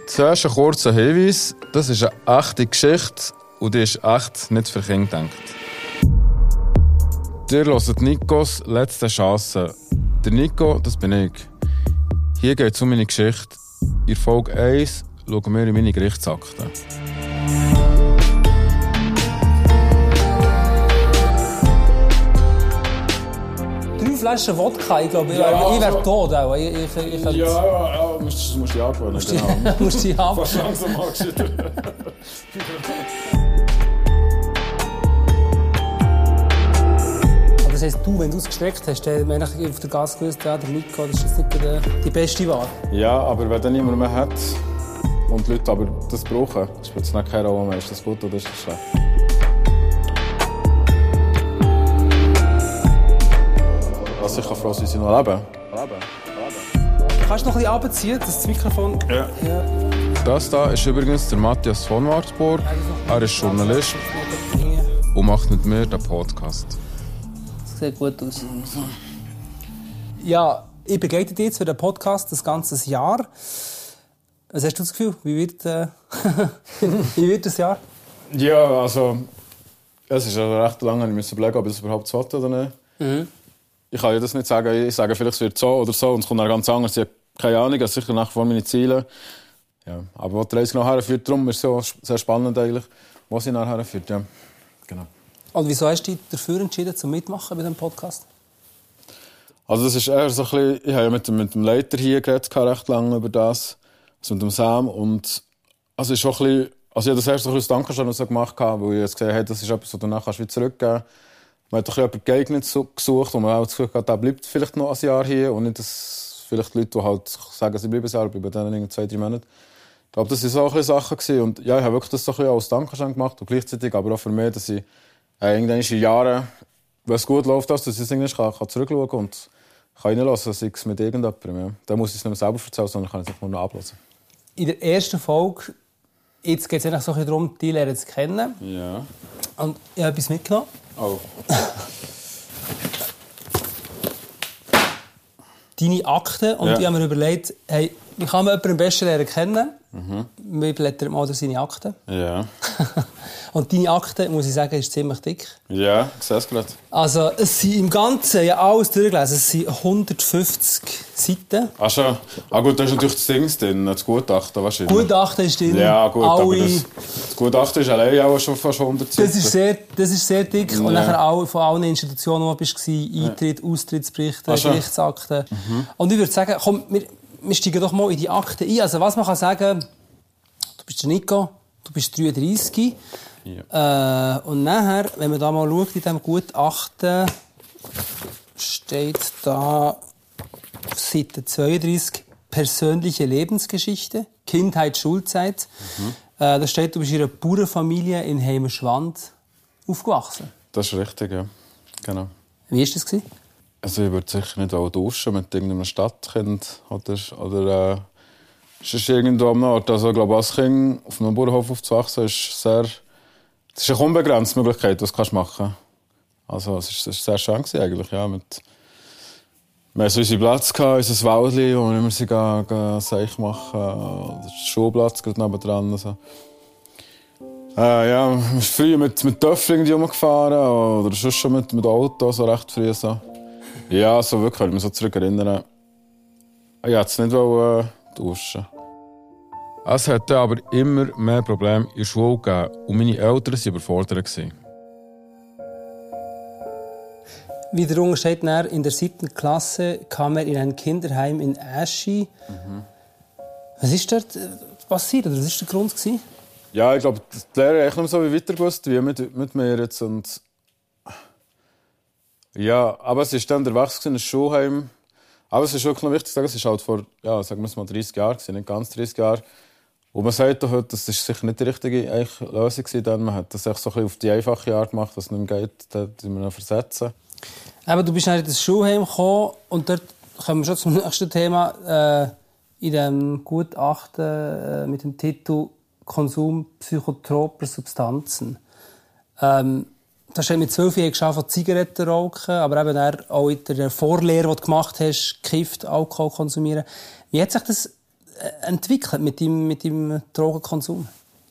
Zuerst ein kurzer Hinweis. Das ist eine echte Geschichte und die ist echt nicht für Kinder gedacht. Ihr hört Nikos letzte Chance. Der Nico, das bin ich. Hier geht es um meine Geschichte. In Folge 1 schauen wir in meine Gerichtsakten. 3 Flaschen Wodka, ich glaube, ich wäre tot auch. Ja, musst du dich angewöhnen, genau. Musst du dich angewöhnen. Fast langsam angeschüttet. Aber das heisst, wenn du es gestreckt hast, dann habe ich auf der Gas gewusst, ja, der Nico, das ist jetzt nicht die beste Wahl. Ja, aber wenn dann niemand mehr hat und die Leute aber das brauchen, spielt es nicht keine Rolle mehr. Ist das gut oder ist das schlecht? Also ich kann froh sein, dass sie noch leben. Kannst du noch ein bisschen runterziehen, das Mikrofon? Ja. Das hier ist übrigens der Matthias von Wartburg. Er ist Journalist und macht mit mir den Podcast. Das sieht gut aus. Ja, ich begleite dich jetzt für den Podcast das ganze Jahr. Was hast du das Gefühl? Wie wird das Jahr? Ja, also es ist ja recht lange, ich muss überlegen, ob ich das überhaupt so will oder nicht. Mhm. Ich kann ja das nicht sagen. Ich sage vielleicht, es wird so oder so und es kommt dann ganz anders. Ich habe keine Ahnung, das sind sicher nach vor meine Ziele. Ja, aber wo die Reise noch herführt, darum ist es so sehr spannend eigentlich, wo sie nachher herführt. Ja, genau. Und wieso hast du dich dafür entschieden, zum Mitmachen bei diesem Podcast? Also das ist eher so ein bisschen, ich habe ja mit dem Leiter hier geredet, recht lange über das, also mit dem Sam. Und also ist schon ein bisschen, also ich habe das erst so ein bisschen Dankeschön so gemacht, weil ich jetzt gesehen habe, das ist etwas, was du nachher wieder zurückgeben kannst. Man hat doch jemanden geeignet gesucht und man auch das Gefühl hat, der bleibt vielleicht noch ein Jahr hier und nicht, dass vielleicht Leute, die halt sagen, sie bleiben ein Jahr, bleiben dann in 2-3 Monaten. Ich glaube, das waren so ein bisschen Sachen gewesen. Und ja, ich habe wirklich das so ein bisschen als Dankeschön gemacht und gleichzeitig aber auch für mich, dass ich irgendwann in Jahren, wenn es gut läuft, dass ich irgendwann kann zurückschauen kann und kann reinlassen, sei es mit irgendjemandem. Ja. Dann muss ich es nicht mehr selber erzählen, sondern kann ich es nur noch ablassen. In der ersten Folge, jetzt geht es eigentlich so ein bisschen darum, die lernen zu kennen. Ja. Und ich habe etwas mitgenommen. Oh. Deine Akten. Und ich habe mir überlegt, hey, wie kann man jemanden am besten lernen kennen? Wir blättern mal durch seine Akten. Ja. Und deine Akten, muss ich sagen, ist ziemlich dick. Ja, ich sehe es gerade. Also, es sind im Ganzen, ja alles durchgelesen, es sind 150 Seiten. Ach schon. Ah gut, da ist natürlich das Ding drin, das Gutachten wahrscheinlich. Gutachten ist drin. Ja gut, aber das Gutachten ist allein auch schon fast 100 Seiten. Das ist sehr dick. Ja. Und nachher auch von allen Institutionen, wo du warst, Eintritt, Austrittsberichte, Gerichtsakten. Und ich würde sagen, komm, wir steigen doch mal in die Akten ein. Also was man kann sagen, du bist der Nico, du bist 33. Ja. Und nachher, wenn man da mal schaut, in diesem Gutachten steht da auf Seite 32 persönliche Lebensgeschichte, Kindheit, Schulzeit. Da steht, du bist in einer Bauernfamilie in Heimerschwand aufgewachsen. Das ist richtig, ja. Genau. Wie war das? Also ich würde sicher nicht auch duschen mit irgendeinem Stadtkind oder ist irgendwo am Ort. Also ich glaube, als Kind auf einem Bauernhof aufzuwachsen ist das ist eine unbegrenzte Möglichkeit, was du machen kannst. Also es war sehr schön eigentlich, ja. Wir hatten so unseren Platz, unser Wäldchen, wo wir immer Seich machen. Der Schulplatz gerade nebendran. Also. Ja, wir sind früher mit Töpfen rumgefahren oder sonst schon mit Auto, so recht früh. So. Ja, so wirklich, wenn ich mich so zurückerinnere. Ich wollte es nicht duschen. Es hatte aber immer mehr Probleme in der Schule gegeben und meine Eltern waren überfordert. Wiederum steht in der 7. Klasse kam er in ein Kinderheim in Aschi. Was ist dort passiert? Oder was war der Grund? Ja, ich glaube, die Lehrer haben nicht so wie weiter gewusst, wie mit mir jetzt. Und ja, aber es war dann der Wechsel in das Schulheim. Aber es ist wirklich noch wichtig zu sagen, es war halt vor, ja, sagen wir es mal 30 Jahren, nicht ganz 30 Jahre. Und man sagt doch heute, das war sicher nicht die richtige Lösung. Dann. Man hat das echt so ein bisschen auf die einfache Art gemacht, dass es nicht mehr geht, da müssen wir noch versetzen. Aber du bist dann in das Schulheim gekommen und dort kommen wir schon zum nächsten Thema. In dem Gutachten mit dem Titel Konsum psychotroper Substanzen. Da steht mit 12 Jahren geschafft, Zigaretten rauchen, aber eben auch in der Vorlehre, die du gemacht hast, gekifft, Alkohol konsumieren. Wie hat sich das entwickelt mit deinem Drogenkonsum?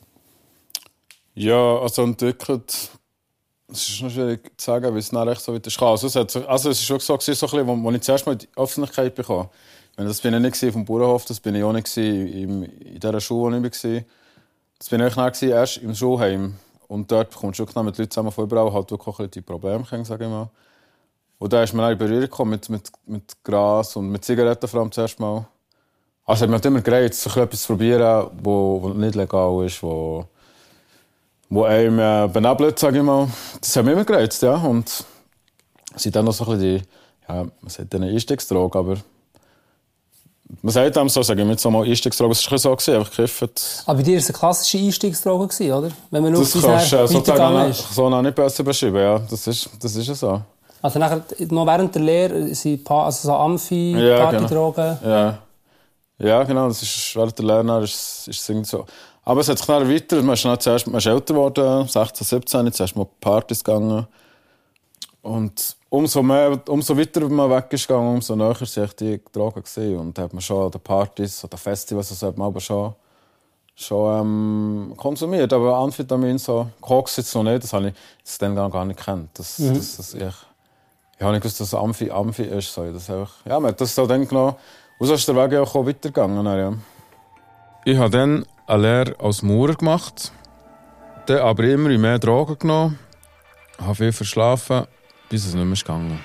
Ja, also entwickelt... Es ist noch schwierig zu sagen, wie es dann echt so weit kam. Also es war schon so, als ich zuerst mal in die Öffentlichkeit bekam. Das bin ich nicht auf dem Bauernhof, das bin ich auch nicht in dieser Schule, wo ich war. Das bin ich dann erst im Schulheim. Und dort kommst du schon mit Leuten zusammen von überall, halt wirklich auch die Probleme, sage ich mal. Und da ist man dann in Berührung gekommen mit Gras und mit Zigaretten vor allem zuerst mal. Also hat mich immer gereizt, so etwas zu probieren, was nicht legal ist, wo einem benebelt, sage ich mal. Das hat mich immer gereizt, ja. Und es sind dann noch so ein bisschen man sagt eine Einstiegsdroge, aber man sagt dem so, sage ich jetzt mal Einstiegsdroge, es war so, einfach gekifft. Aber bei dir war es eine klassische Einstiegsdroge, oder? Wenn man nur das kannst du sozusagen so noch nicht besser beschreiben, ja. Das ist ja so. Also nachher, noch während der Lehre sind so Partydrogen? Genau. Ja, genau, das ist während der Lehre ist es irgendwie so. Aber es hat sich dann weiter, man ist älter geworden, 16, 17, zuerst mal Partys gegangen. Und umso weiter man weg ist gegangen, umso näher waren die Drogen gewesen. Und da hat man schon an den Partys, an den Festivals, also hat man aber schon konsumiert. Aber Amphetamin, so Koks jetzt noch nicht, das habe ich dann gar nicht gekannt. Ich habe nicht gewusst, dass es Amphi ist. So. Man hat das so dann genommen. Und so ist der Weg auch weitergegangen. Ja. Ich habe dann eine Lehre als Maurer gemacht, dann aber immer mehr Drogen genommen, habe viel verschlafen, bis es nicht mehr gegangen.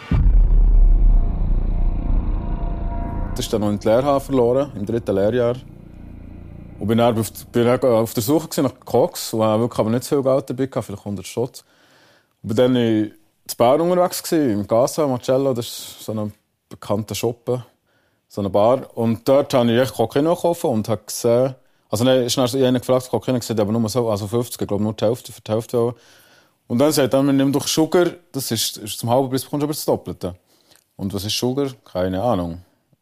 Das ist dann noch in die Lehre verloren, im 3. Lehrjahr. Und bin dann auf der Suche nach Koks, wo ich wirklich aber nicht so viel Geld dabei hatte, vielleicht 100 Stutz. Und bin dann in Bern unterwegs, im Casa Marcello, das ist so ein bekannter Shop, so eine Bar. Und dort habe ich Kokain gekauft und habe gesehen, also dann ist dann einer gefragt, Kokain, gesagt, aber nur so, also 50, ich glaube nur die Hälfte, für die Hälfte. Und dann sagt er, man nimmt doch Sugar, das ist zum halben Preis, bekommst du aber das Doppelte. Und was ist Sugar? Keine Ahnung.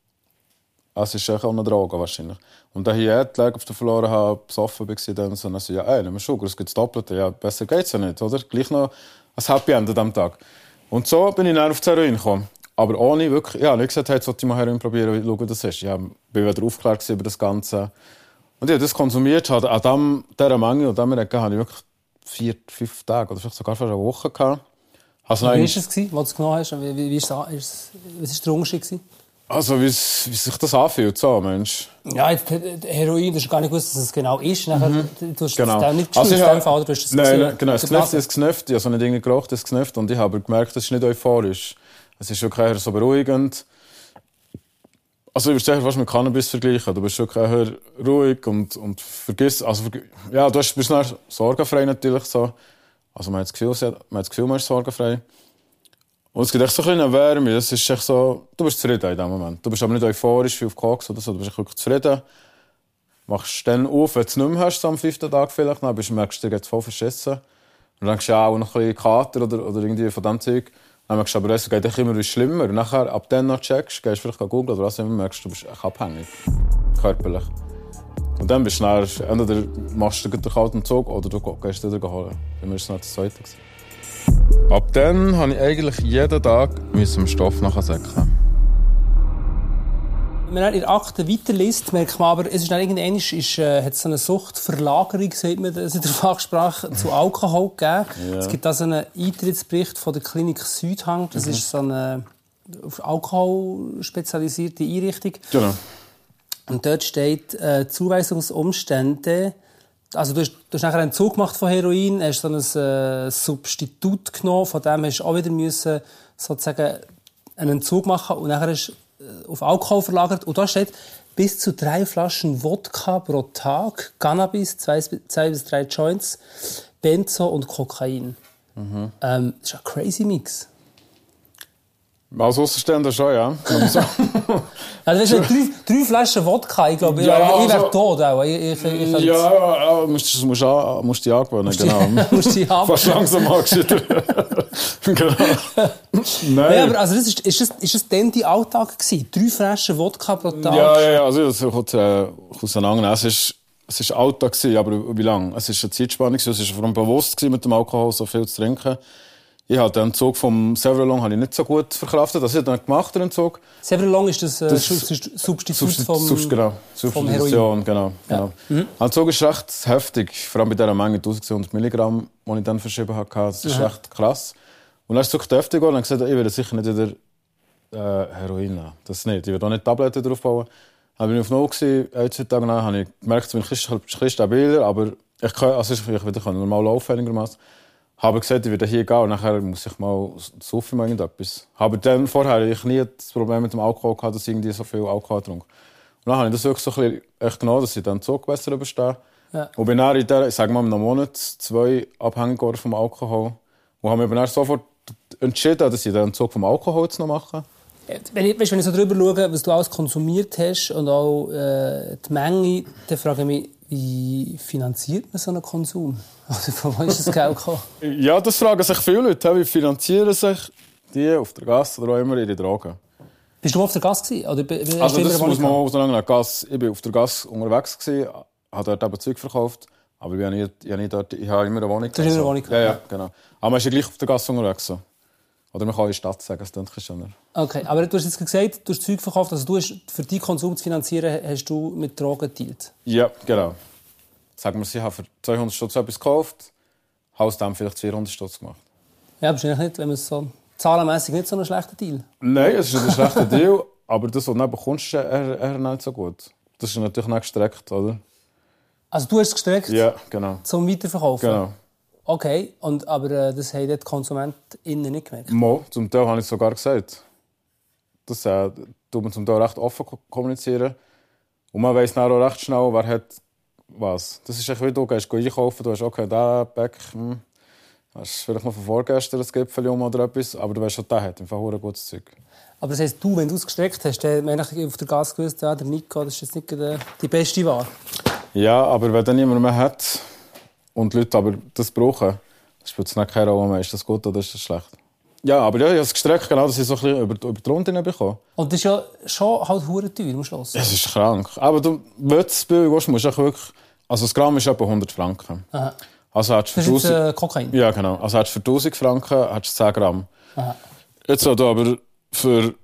Es ist auch eine Droge wahrscheinlich. Und da ich die Lehrkraft verloren habe, besoffen war, dann so, nimm mal Sugar, es gibt das Doppelte. Ja, besser geht's ja nicht, oder? Gleich noch ein Happy End an diesem Tag. Und so bin ich dann auf das Heroin gekommen. Aber ohne wirklich, nicht gesagt, jetzt sollte ich mal Heroin probieren, wie schauen, das ist. Ich bin wieder aufgeklärt über das Ganze. Und ich habe das konsumiert, an dieser Menge und dieser Ecke habe ich wirklich 4-5 Tage oder vielleicht sogar fast eine Woche gehabt. Wie war es, als du es genommen hast? Was war der Unterschied? Also, wie sich das anfühlt, so, Mensch. Ja, Heroin, du hast gar nicht gewusst, was es genau ist. Nachher, du hast genau. Das nicht gespürt, also Fall, du hast das Nein, genau, das Knöpft, ich habe so eine Dinge geraucht, das Knöpft, und ich habe gemerkt, das ist nicht euphorisch. Es ist wirklich eher so beruhigend. Also, ich würde fast mit Cannabis vergleichen. Du bist wirklich eher ruhig und vergisst, ja, du bist dann sorgenfrei natürlich so. Also, man hat das Gefühl, man ist sorgenfrei. Und es gibt echt so ein bisschen Wärme. Es ist echt so, du bist zufrieden in diesem Moment. Du bist aber nicht euphorisch wie auf Koks oder so. Du bist wirklich zufrieden. Machst dann auf, wenn du es nicht mehr hast, so am 5. Tag vielleicht. Dann merkst du, dir geht es voll verschissen. Und dann denkst du ja auch noch ein bisschen Kater oder irgendwie von diesem Zeug. Dann merkst du aber, es geht immer schlimmer. Und nachher, ab dann noch checkst, gehst du vielleicht googeln oder was immer, merkst du bist echt abhängig. Körperlich. Und dann bist du dann, entweder machst du den kalten Zug oder du gehst wieder holen. Dann war es noch das Zweite. Ab dann musste ich eigentlich jeden Tag dem Stoff nachsäckeln. Wenn man in der Akte weiterliest, merkt man aber, es ist dann irgendwann hat es so eine Suchtverlagerung, sagt man das in der Fachsprache, zu Alkohol gegeben. Ja. Es gibt da so einen Eintrittsbericht von der Klinik Südhang. Das ist so eine auf Alkohol spezialisierte Einrichtung. Genau. Und dort steht Zuweisungsumstände. Also du hast nachher einen Zug gemacht von Heroin, hast so ein Substitut genommen, von dem hast du auch wieder müssen, sozusagen einen Entzug machen und nachher hast du auf Alkohol verlagert. Und da steht bis zu 3 Flaschen Wodka pro Tag, Cannabis, 2 bis 3 Joints, Benzo und Kokain. Das ist ein crazy Mix. Als Aussenstehender schon, ja. Also, weißt du, 3 Flaschen Wodka, ich glaube, ja, ich wäre tot auch. Musst dich angewöhnen, genau. Musst dich angewöhnen. Fast langsam angeschüttelt. Genau. Nein. Ja, aber also ist das denn dein Alltag gewesen? 3 Flaschen Wodka pro Tag? Ja, also das kommt auseinander. Es war Alltag, aber wie lange? Es war eine Zeitspanne, es war vor allem bewusst mit dem Alkohol so viel zu trinken. Ich habe den Entzug vom Severalong nicht so gut verkraftet. Das habe ich dann gemacht, den Entzug. Severalong ist das Substitut vom Heroin. Genau. Der Entzug ist recht heftig, vor allem bei dieser Menge 1200 Milligramm, die ich dann verschrieben habe. Das ist recht krass. Und dann ist es wirklich heftig geworden und dann gesagt, ich werde sicher nicht wieder Heroin nehmen. Das nicht. Ich werde auch nicht Tabletten drauf bauen. Dann bin ich auf Null gewesen, 1-2 Tage nach, habe ich gemerkt, ich bin ein bisschen stabiler, aber ich wieder normal laufen einigermaßen. Habe gesagt, ich werde hier gehen und nachher muss ich mal saufen mal irgendetwas. Aber dann vorher hatte ich nie das Problem mit dem Alkohol gehabt, dass ich irgendwie so viel Alkohol trinke. Und dann habe ich das wirklich so ein bisschen echt genommen, dass ich dann Zug besser überstehe. Ja. Und bin dann in der, ich sage mal, in einem Monat 2 abhängig geworden vom Alkohol. Und habe mich dann sofort entschieden, dass ich den Zug vom Alkohol jetzt noch mache. Wenn ich so drüber schaue, was du alles konsumiert hast und auch die Menge, dann frage ich mich, wie finanziert man so einen Konsum? Also von wo ist das Geld gekommen? Ja, das fragen sich viele Leute. Wie finanzieren sich die auf der Gasse oder auch immer ihre Drogen? Bist du mal auf der Gasse gewesen? Oder also das muss man auch so lange Gasse. Ich war auf der Gasse unterwegs gewesen, habe dort eben Zeug verkauft, aber ich habe immer eine Wohnung. Du hast immer eine Wohnung? Ja, genau. Aber man ist ja gleich auf der Gasse unterwegs. So. Oder man kann in die Stadt sagen, das klingt schöner. Okay, aber du hast jetzt gesagt, du hast Zeug verkauft, also du hast, für deinen Konsum zu finanzieren, hast du mit Drogen gedealt? Ja, genau. Sagen wir, ich habe für 200 Stutz etwas gekauft, habe aus dem vielleicht 400 Stutz gemacht. Ja, wahrscheinlich nicht, wenn man es so zahlenmässig nicht so ein schlechter Deal. Nein, es ist nicht ein schlechter Deal, aber das, was du bekommst, ist eher nicht so gut. Das ist natürlich nicht gestreckt, oder? Also du hast es gestreckt? Ja, genau. Zum Weiterverkaufen? Genau. Okay, aber das haben die KonsumentInnen nicht gemerkt? Zum Teil habe ich es sogar gesagt. Das tut man zum Teil recht offen kommunizieren. Und man weiss dann auch recht schnell, wer hat was. Das ist echt wie du gehst einkaufen, du hast okay, der Bäck, hast vielleicht noch von vorgestern ein Gipfel oder etwas, aber du weißt schon, der hat einfach ein gutes Zeug. Aber das heisst, wenn du es gestreckt hast, dann hast du auf der Gas gewusst, ja, der Nico, das ist jetzt nicht die beste Ware. Ja, aber wenn dann niemand mehr hat und die Leute aber das brauchen, dann spielt es nicht keine Rolle mehr. Ist das gut oder ist das schlecht? Ja, aber ja, ich habe es gestreckt, genau, dass ich so ein bisschen über die Runde bekomme. Und das ist ja schon halt verdammt teuer am Schluss. Es ist krank. Aber du, wenn du billig willst, musst du wirklich... Also das Gramm ist etwa 100 Franken. Aha. Also das ist jetzt Kokain? Ja, genau. Also hast du für 1000 Franken hast du 10 Gramm. Aha. Jetzt, wenn du aber für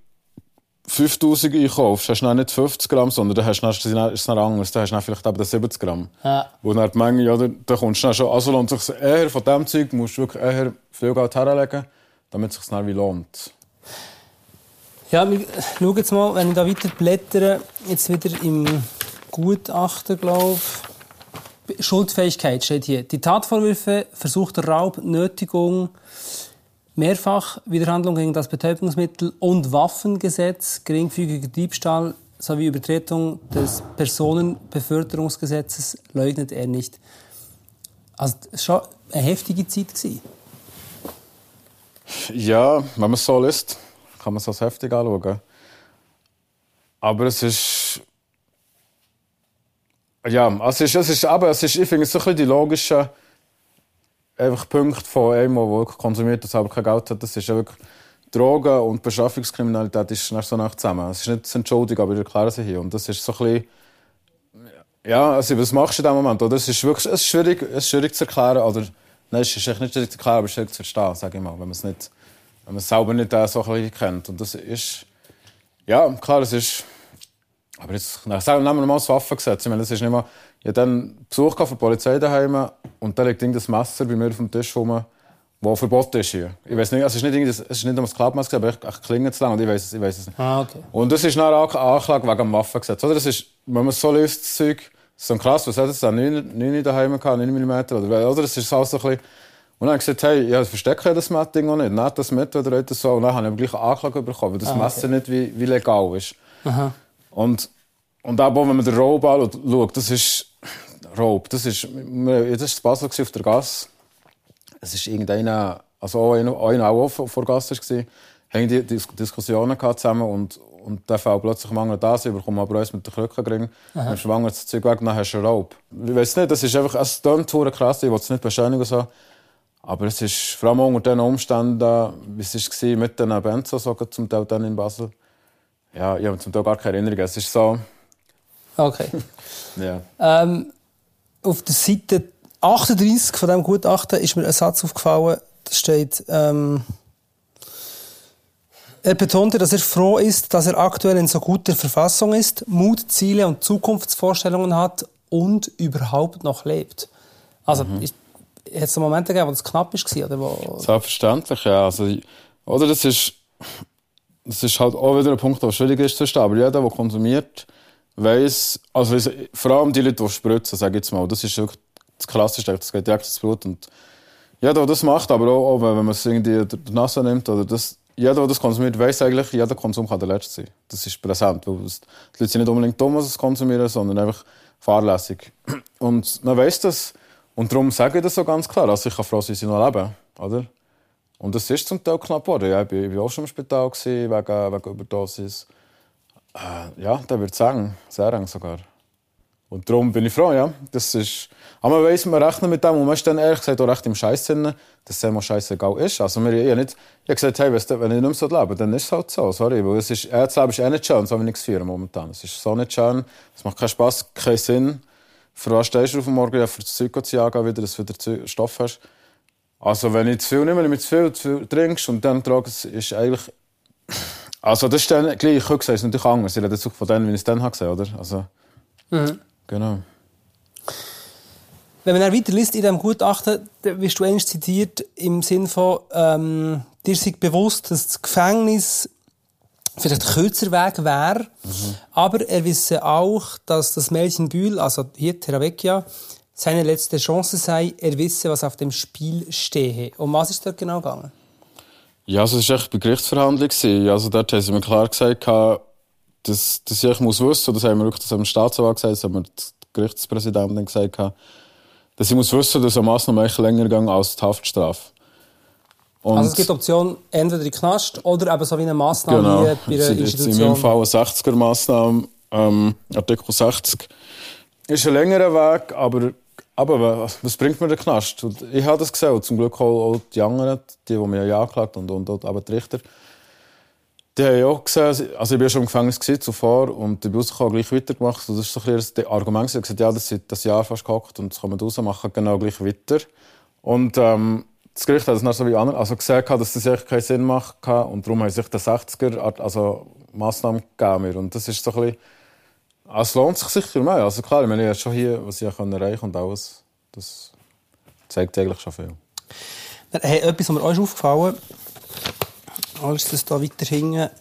5000 einkaufst, hast du nicht 50 Gramm, sondern dann ist es anders. Dann hast du vielleicht eben 70 Gramm. Ja. Wo dann die Menge, ja, da kommst du schon... Also lohnt es sich eher von diesem Zeug, musst du wirklich eher viel Geld herlegen, damit es sich dann wie lohnt. Ja, wir schauen jetzt mal, wenn ich da weiter blättere, jetzt wieder im Gutachten, glaube ich. Schuldfähigkeit steht hier. Die Tatvorwürfe versuchter Raub, Nötigung, Mehrfachwiderhandlung gegen das Betäubungsmittel- und Waffengesetz, geringfügiger Diebstahl sowie Übertretung des Personenbeförderungsgesetzes leugnet er nicht. Also das war schon eine heftige Zeit gewesen. Ja, wenn man es so liest, kann man es als heftig anschauen. Aber es ist... Ja, also ich finde es so ein bisschen die logischen Punkte von einem, der wirklich konsumiert und selber kein Geld hat. Das ist ja wirklich Drogen- und Beschaffungskriminalität ist so nach zusammen. Es ist nicht zu entschuldigen, aber ich erkläre sie hier. Und das ist so ein bisschen... Ja, also was machst du in diesem Moment? Oder? Es ist wirklich schwierig zu erklären. Oder, nein, es ist echt nicht schwierig zu erklären, aber schwierig zu verstehen, sage ich mal, wenn man es selber nicht so ein bisschen kennt. Und das ist... Ja, klar, es ist... Aber jetzt, nehmen wir mal das Waffengesetz. Ich meine, das ist nicht mal... Ich hatte dann Besuch von der Polizei daheim und da liegt das Messer bei mir auf dem Tisch rum, das verboten ist hier. Ich weiss nicht, also es ist nicht um das Klappmesser, aber ich klinge zu lang und ich weiss es nicht. Ah, okay. Und das ist dann eine Anklage wegen dem Waffengesetz. Oder? Das ist, wenn man es so liest, das Zeug, das ist so krass, was hat es da? 9 daheim gehabt, 9 mm, oder? Das ist alles so ein bisschen... Und dann habe ich gesagt, hey, ja, verstecke das Ding auch nicht. Nehmt das mit, oder etwas so. Und dann habe ich gleich eine Anklage bekommen, weil das Messer nicht wie legal ist. Aha. Und auch, wenn man den Raub anschaut, das ist Raub. Das war Basel auf der Gasse. Es ist irgendeiner, also auch einer auch vor der Gasse war, haben die Diskussionen zusammen und der Fall plötzlich Mangel da sind, bekommen aber uns mit den Krückenring. Dann schwanger das Zeug weg, dann hast du einen Raub. Ich weiss nicht, das ist einfach, es klingt krass, ich will es nicht beschönigen so. Aber es ist vor allem unter den Umständen, wie es war mit den Benzos zum Teil dann in Basel. Ja, ich habe zum Teil gar keine Erinnerung. Es ist so... Okay. Ja. Auf der Seite 38 von diesem Gutachten ist mir ein Satz aufgefallen, steht, er betonte, dass er froh ist, dass er aktuell in so guter Verfassung ist, Mut, Ziele und Zukunftsvorstellungen hat und überhaupt noch lebt. Also, hat es Momente gegeben, wo das knapp war? Oder wo... Selbstverständlich, ja. Also, oder das ist halt auch wieder ein Punkt, der schwierig ist zu verstehen. Aber jeder, der konsumiert, weiss, also vor allem die Leute, die spritzen, sage ich jetzt mal, das ist wirklich das Klassischste, das geht direkt ins Blut. Und jeder, der das macht, aber auch wenn man es irgendwie durch die Nase nimmt, oder das, jeder, der das konsumiert, weiss eigentlich, jeder Konsum kann der letzte sein. Das ist präsent, weil die Leute sind nicht unbedingt dumm, was sie konsumieren, sondern einfach fahrlässig. Und man weiss das. Und darum sage ich das so ganz klar. Also ich kann froh sein, dass ich noch lebe, oder? Und das ist zum Teil knapp geworden. Ja, ich war auch schon im Spital wegen Überdosis. Ja, der würde sagen, sehr eng sogar. Und darum bin ich froh, ja. Das ist... Aber man weiss, man rechnet mit dem und man ist dann ehrlich gesagt auch recht im Scheiß-Sinn, dass es immer scheißegal ist. Also ich habe gesagt, hey, wenn ich nicht mehr so lebe, dann ist es halt so, sorry. Weil das Leben ist eh nicht schön, so wie ich es führe momentan. Es ist so nicht schön, es macht keinen Spass, keinen Sinn. Für was stehst du auf dem Morgen? Ja, für das Zeug zu jagen, wieder, dass du wieder Stoff hast. Also wenn ich zu viel nehme, mit zu viel trinkst und dann tragst, ist eigentlich... Also das ist dann gleich, ich habe gesagt, es ist natürlich anders. Ich rede jetzt auch von dem, wie ich es dann gesehen habe, oder? Also, genau. Wenn man dann weiter liest in diesem Gutachten, dann wirst du einmal zitiert im Sinn von, dir sei bewusst, dass das Gefängnis vielleicht ein kürzer Weg wäre, aber er wisse auch, dass das Mädchen Bühl, also hier Terabekia, seine letzte Chance sei, er wisse, was auf dem Spiel stehe. Um was ist dort genau gegangen? Ja, also es war echt bei Gerichtsverhandlung. Also dort haben sie mir klar gesagt, dass ich wissen muss, das haben wir wirklich dem Staatsanwalt gesagt, das haben wir der Gerichtspräsidentin gesagt, dass ich muss wissen, dass eine Massnahme länger geht als die Haftstrafe. Und also es gibt die Option, entweder in den Knast oder eben so wie eine Massnahme bei einer Institution. In meinem Fall eine 60er-Massnahme, Artikel 60. Ist ein längerer Weg, aber was bringt mir der Knast? Und ich habe das gesehen, und zum Glück auch die anderen, die mich angeklagt haben und aber die Richter. Die haben auch gesehen, also ich war schon im Gefängnis zuvor und ich bin rausgekommen, gleich weitergemacht. Das ist so ein bisschen das Argument. Ich habe gesagt, ja, das seit das Jahr fast gehockt und das kann man raus machen, genau gleich weiter. Und das Gericht hat das dann so wie andere, also gesehen, dass das echt keinen Sinn macht und darum haben sich die 60er also Massnahmen gegeben. Und das ist so ein bisschen, es lohnt sich sicher mehr. Also klar, ich meine, ich habe schon hier, was ich erreichen und alles, das zeigt eigentlich schon viel. Hey, etwas, was mir auch aufgefallen ist, als das hier weiter hinten,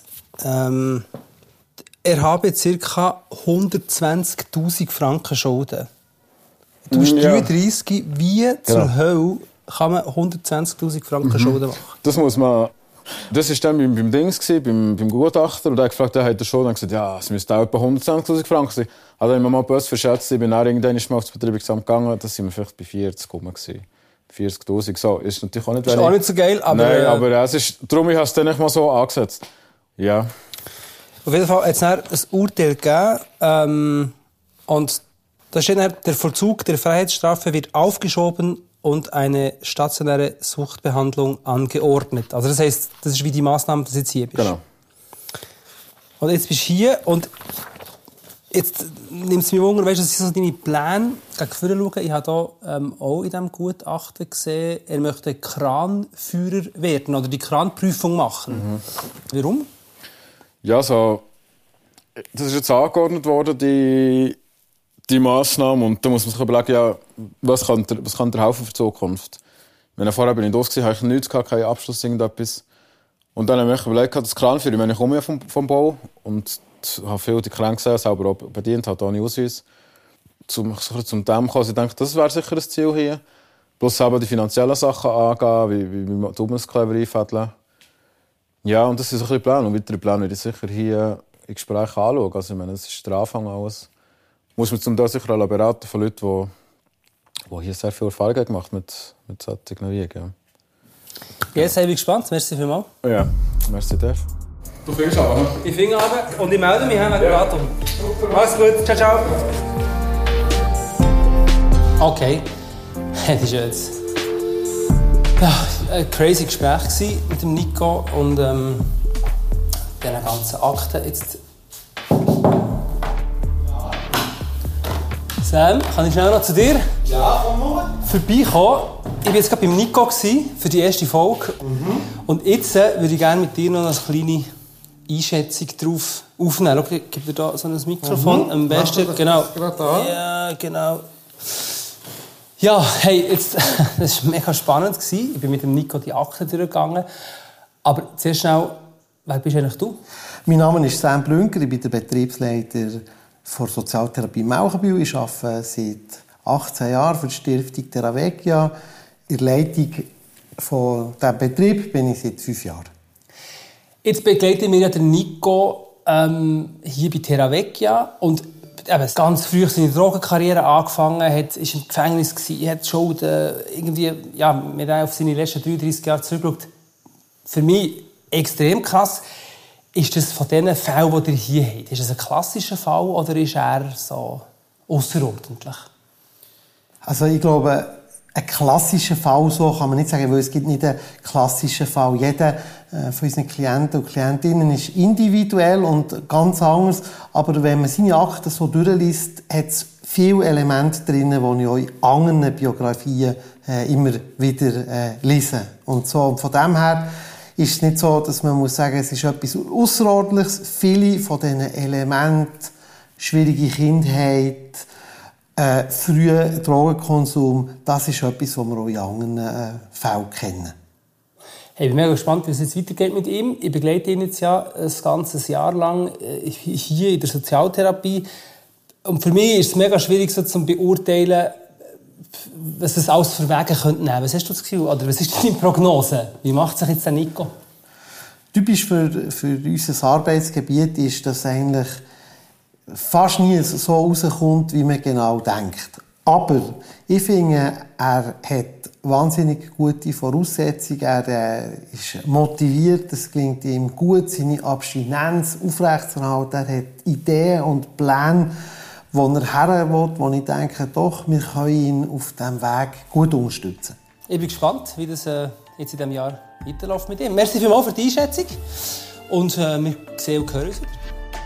er habe ca. 120'000 Franken Schulden. Du bist 33, wie zur Hölle kann man 120'000 Franken Schulden machen? Das muss man... Das war dann beim Dings, beim Gutachter. Und er hat gefragt, er hat schon gesagt, ja, es müsste auch etwa 120'000 Franken sein. Also wenn man mal böse verschätzt, ich bin dann irgendwann mal aufs Betreibungsamt gegangen, da sind wir vielleicht bei 40 rum. 40'000, so. Ist natürlich auch nicht wenig. Ist auch nicht so geil, aber... Nein, aber es ist... Darum habe ich es dann nicht mal so angesetzt. Ja. Auf jeden Fall hat es dann ein Urteil gegeben. Und da steht dann, der Vollzug der Freiheitsstrafe wird aufgeschoben und eine stationäre Suchtbehandlung angeordnet. Also das heisst, das ist wie die Massnahme, dass du jetzt hier bist. Genau. Und jetzt bist du hier und jetzt nimmt es mich wunder, weißt du, was sind so deine Pläne gegen vorne schauen? Ich habe hier auch in diesem Gutachten gesehen, er möchte Kranführer werden oder die Kranprüfung machen. Warum? Ja, so, das ist jetzt angeordnet worden, die Massnahme. Und da muss man sich überlegen, ja, was kann der helfen für die Zukunft? Wenn vorher bin ich los war, habe ich nichts gehabt, keinen Abschluss, irgendetwas. Und dann habe ich mir überlegt, das Kranführer, ich meine, ich komme ja vom Bau und habe viel die Kran gesehen, selber auch bedient, habe ohne Ausweis. Zum dem kommen, ich denke, das wäre sicher das Ziel hier. Plus eben die finanziellen Sachen angehen, wie man das clever einfädeln. Ja, und das ist ein bisschen Plan. Und weitere Pläne würde ich sicher hier in Gesprächen anschauen. Also, ich meine, das ist der Anfang alles. Muss man zum Teil sicher alle beraten von Leuten, die hier sehr viel Erfahrung gemacht haben mit solchen Technologien. Ja, jetzt bin ich gespannt. Merci vielmals. Ja, merci dir. Du fängst an. Ich fange an und ich melde mich wegen dem Datum. Mach's gut. Ciao, ciao. Okay. Das ist jetzt ein crazy Gespräch mit dem Nico und diesen ganzen Akten. Jetzt Sam, kann ich schnell noch zu dir? Ja, komm mal. Vorbeikommen. war jetzt gerade beim Nico für die erste Folge. Und jetzt würde ich gerne mit dir noch eine kleine Einschätzung darauf aufnehmen. Schau, ich gebe dir da so ein Mikrofon. Am besten, genau. Ja, genau. Ja, hey, jetzt, das war mega spannend. Ich bin mit dem Nico die Akten durchgegangen. Aber zuerst schnell, wer bist eigentlich du? Mein Name ist Sam Blünker, ich bin der Betriebsleiter für Sozialtherapie Mauchenbühl. Ich arbeite seit 18 Jahren für die Stiftung TerraVecchia. In der Leitung von diesem Betrieb bin ich seit 5 Jahren. Jetzt begleitet mir ja der Nico hier bei TerraVecchia. Und ganz früh seine Drogenkarriere angefangen, war im Gefängnis, hat Schulden, irgendwie, ja, wir haben auf seine letzten 33 Jahre zurückgeschaut. Für mich extrem krass. Ist das von diesen Fällen, die ihr hier habt, ist das ein klassischer Fall oder ist er so außerordentlich? Also ich glaube, ein klassischer Fall so kann man nicht sagen, weil es gibt nicht einen klassischen Fall. Jeder von unseren Klienten und Klientinnen ist individuell und ganz anders. Aber wenn man seine Akten so durchliest, hat es viele Elemente drin, die ich auch in anderen Biografien immer wieder lese. Und so, von dem her ist es nicht so, dass man muss sagen, es ist etwas Ausserordentliches. Viele von diesen Elementen, schwierige Kindheit, früher Drogenkonsum, das ist etwas, was wir auch in anderen Fällen kennen. Hey, ich bin mega gespannt, wie es jetzt weitergeht mit ihm. Ich begleite ihn jetzt ja ein ganzes Jahr lang hier in der Sozialtherapie. Und für mich ist es mega schwierig, so zu beurteilen, was es alles für Wege könnte nehmen. Was hast du das Gefühl? Oder was ist deine Prognose? Wie macht sich jetzt der Nico? Typisch für unser Arbeitsgebiet ist, dass eigentlich fast nie so rauskommt, wie man genau denkt. Aber ich finde, er hat wahnsinnig gute Voraussetzungen. Er ist motiviert, es gelingt ihm gut, seine Abstinenz aufrechtzuerhalten. Er hat Ideen und Pläne, wo er her will, wo ich denke, doch, wir können ihn auf diesem Weg gut unterstützen. Ich bin gespannt, wie das jetzt in diesem Jahr weiterläuft mit ihm. Merci vielmals für die Einschätzung und wir sehen und hören uns wieder.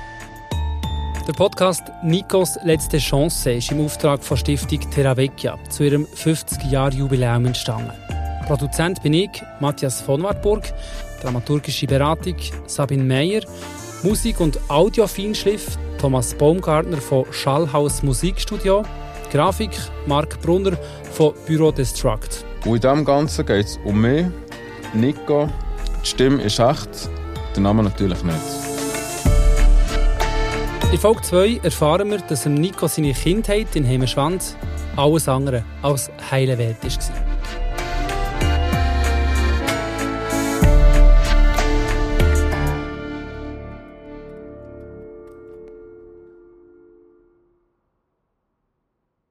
Der Podcast «Nikos letzte Chance» ist im Auftrag von Stiftung TerraVecchia zu ihrem 50-Jahr-Jubiläum entstanden. Produzent bin ich, Matthias von Wartburg, dramaturgische Beratung Sabine Meyer, Musik- und Audio-Feinschliff Thomas Baumgartner von Schallhaus Musikstudio, Grafik Marc Brunner von Büro Destruct. Und in diesem Ganzen geht es um mich, Nico. Die Stimme ist echt, der Name natürlich nicht. In Folge 2 erfahren wir, dass Nico seine Kindheit in Heimenschwand alles andere als heile Welt war.